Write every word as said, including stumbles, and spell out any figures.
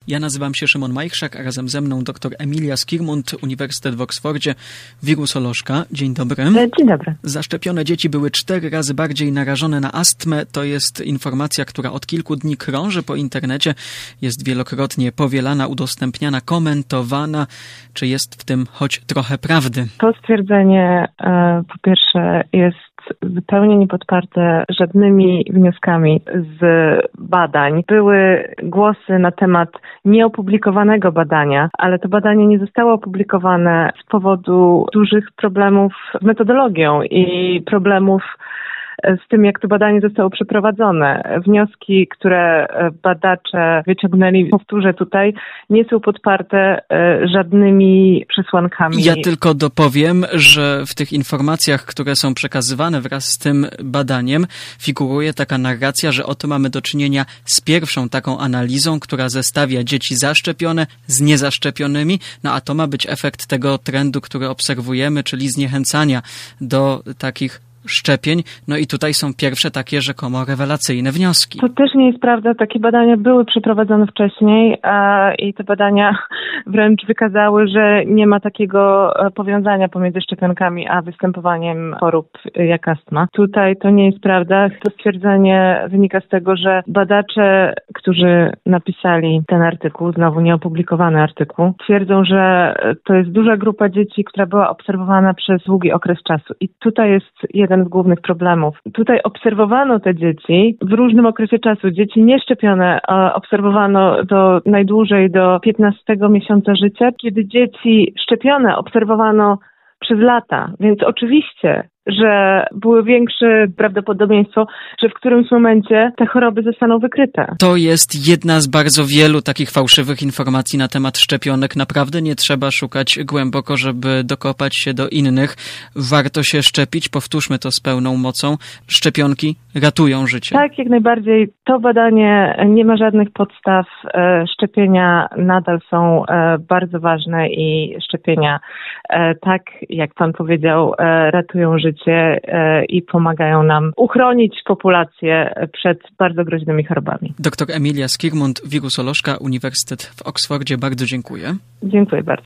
Ja nazywam się Szymon Majchrzak, a razem ze mną dr Emilia Skirmund, Uniwersytet w Oksfordzie, wirusolożka. Dzień dobry. Dzień dobry. Zaszczepione dzieci były cztery razy bardziej narażone na astmę. To jest informacja, która od kilku dni krąży po internecie. Jest wielokrotnie powielana, udostępniana, komentowana. Czy jest w tym choć trochę prawdy? To stwierdzenie e, po pierwsze jest zupełnie niepodparte żadnymi wnioskami z badań. Były głosy na temat nieopublikowanego badania, ale to badanie nie zostało opublikowane z powodu dużych problemów z metodologią i problemów z tym, jak to badanie zostało przeprowadzone. Wnioski, które badacze wyciągnęli, powtórzę tutaj, nie są podparte żadnymi przesłankami. Ja tylko dopowiem, że w tych informacjach, które są przekazywane wraz z tym badaniem, figuruje taka narracja, że oto mamy do czynienia z pierwszą taką analizą, która zestawia dzieci zaszczepione z niezaszczepionymi, no a to ma być efekt tego trendu, który obserwujemy, czyli zniechęcania do takich szczepień. No i tutaj są pierwsze takie rzekomo rewelacyjne wnioski. To też nie jest prawda. Takie badania były przeprowadzone wcześniej a, i te badania wręcz wykazały, że nie ma takiego powiązania pomiędzy szczepionkami a występowaniem chorób jak astma. Tutaj to nie jest prawda. To stwierdzenie wynika z tego, że badacze, którzy napisali ten artykuł, znowu nieopublikowany artykuł, twierdzą, że to jest duża grupa dzieci, która była obserwowana przez długi okres czasu. I tutaj jest jeden z głównych problemów. Tutaj obserwowano te dzieci w różnym okresie czasu. Dzieci nieszczepione obserwowano do najdłużej do piętnastego miesiąca życia, kiedy dzieci szczepione obserwowano przez lata. Więc oczywiście, że było większe prawdopodobieństwo, że w którymś momencie te choroby zostaną wykryte. To jest jedna z bardzo wielu takich fałszywych informacji na temat szczepionek. Naprawdę nie trzeba szukać głęboko, żeby dokopać się do innych. Warto się szczepić, powtórzmy to z pełną mocą. Szczepionki ratują życie. Tak, jak najbardziej. To badanie nie ma żadnych podstaw. Szczepienia nadal są bardzo ważne i szczepienia, tak jak pan powiedział, ratują życie i pomagają nam uchronić populację przed bardzo groźnymi chorobami. Doktor Emilia Skirmund, wirusolożka, Uniwersytet w Oksfordzie. Bardzo dziękuję. Dziękuję bardzo.